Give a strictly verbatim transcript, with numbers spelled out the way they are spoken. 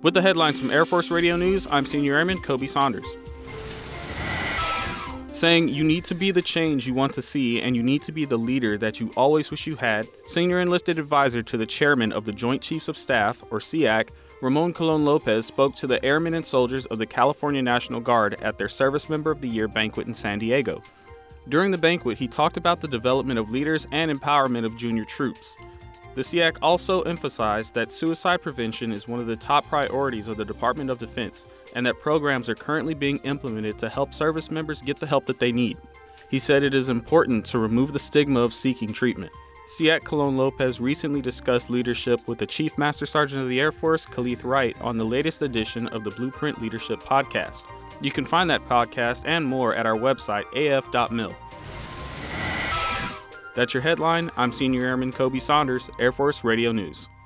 With the headlines from Air Force Radio News, I'm Senior Airman Kobe Saunders. Saying you need to be the change you want to see and you need to be the leader that you always wish you had, Senior Enlisted Advisor to the Chairman of the Joint Chiefs of Staff, or S E A C, Ramon Colon Lopez, spoke to the airmen and soldiers of the California National Guard at their Service Member of the Year banquet in San Diego. During the banquet, he talked about the development of leaders and empowerment of junior troops. The S E A C also emphasized that suicide prevention is one of the top priorities of the Department of Defense and that programs are currently being implemented to help service members get the help that they need. He said it is important to remove the stigma of seeking treatment. S E A C Colon Lopez recently discussed leadership with the Chief Master Sergeant of the Air Force, Khalith Wright, on the latest edition of the Blueprint Leadership Podcast. You can find that podcast and more at our website, a f dot mil. That's your headline. I'm Senior Airman Kobe Saunders, Air Force Radio News.